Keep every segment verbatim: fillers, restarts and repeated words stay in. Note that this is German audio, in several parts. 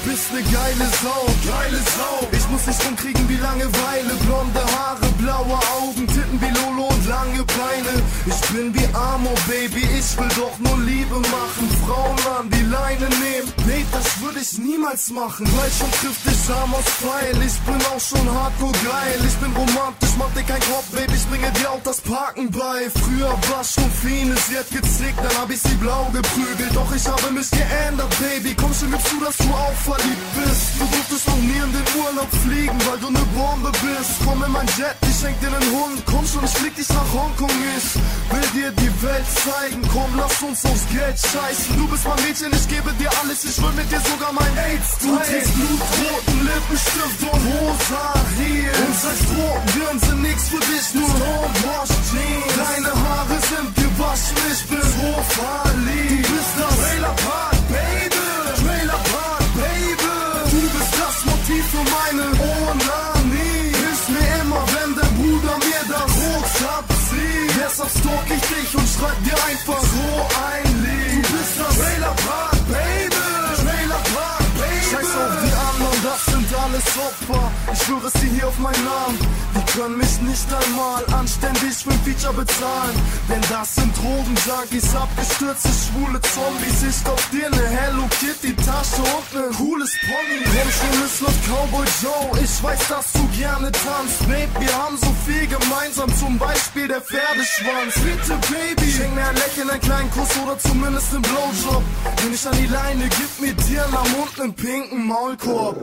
bist ne geile Sau, geile Sau. Ich muss nicht rumkriegen wie Langeweile. Blonde Haare, blaue Augen, Titten wie Lolo und lange Beine. Ich bin wie Amor, Baby, ich will doch nur Liebe machen. Frauen an die Leine nehmen, nee, das würde ich niemals machen. Gleich schon trifft dich Amos Pfeil. Ich bin auch schon hardcore geil. Ich bin romantisch, mach dir kein Kopf, Baby, ich bringe dir auch das Parken bei. Früher war schon Finis, sie hat gezickt, dann hab ich sie blau geprügelt. Doch ich habe mich geändert, Baby, komm schon, gibst du, dass du auch verliebt bist. Du durftest noch nie in den Urlaub fliegen, weil du ne Bombe bist. Komm in mein Jet, ich schenk dir nen Hund. Komm schon, ich flieg dich nach Hongkong. Ich will dir die Welt zeigen. Komm, lass uns aufs Geld scheißen. Du bist mein Mädchen, ich gebe dir alles. Ich will mit dir sogar mein AIDS teilen. Du trägst blutroten Lippenstift und rosa Heels. Und sagst, Drogen sind nix für dich, nur Homewash Jeans. Deine Haare sind gewaschen, ich bin so verliebt. Du bist das Trailer Park, Baby. Trailer Park, Baby. Du bist das Motiv für meine Onanie. Hilfst mir immer, wenn der Bruder mir das Rot abzieht. Deshalb stalk ich dich und schreib dir einfach so ein Lied. Du bist das Trailer Park, Baby. Trailer Park, Baby. Scheiß auf die anderen, das sind alles Opfer. Ich schwöre sie hier auf meinen Namen. Die können mich nicht einmal anständig für ein Feature bezahlen. Denn das sind Drogenjunkies, abgestürzte schwule Zombies. Ich kauf dir ne Hello Kitty Tasche und ne cooles Pony. Komm schon, es läuft Cowboy Joe. Ich weiß, dass du gerne tanzt, Babe. Wir haben so viel gemeinsam, zum Beispiel der Pferdeschwanz. Bitte, Baby, schenk mir ein Lächeln, einen kleinen Kuss oder zumindest einen Blowjob. Geh nicht an die Leine, gib mir dir am Mund nen pinken Maulkorb.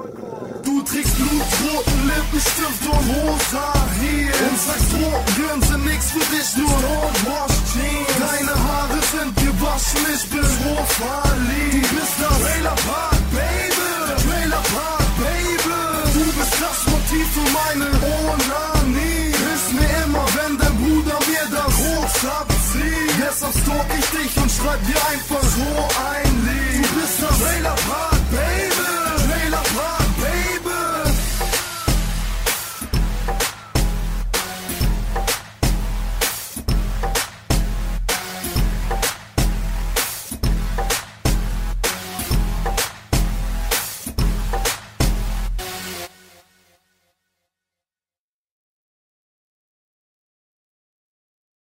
Du trägst blutroten Lippenstift und rosa Heels. Und sagst, Drogen sind nix für dich, nur Homewash Jeans. Deine Haare sind gewaschen, ich bin so verliebt. Du bist das Trailer Park, Baby. Trailer Park, Baby. Du bist das Motiv für meine Onanie. Hilfst mir immer, wenn der Bruder mir das Rot abzieht. Deshalb stalk ich dich und schreib dir einfach so ein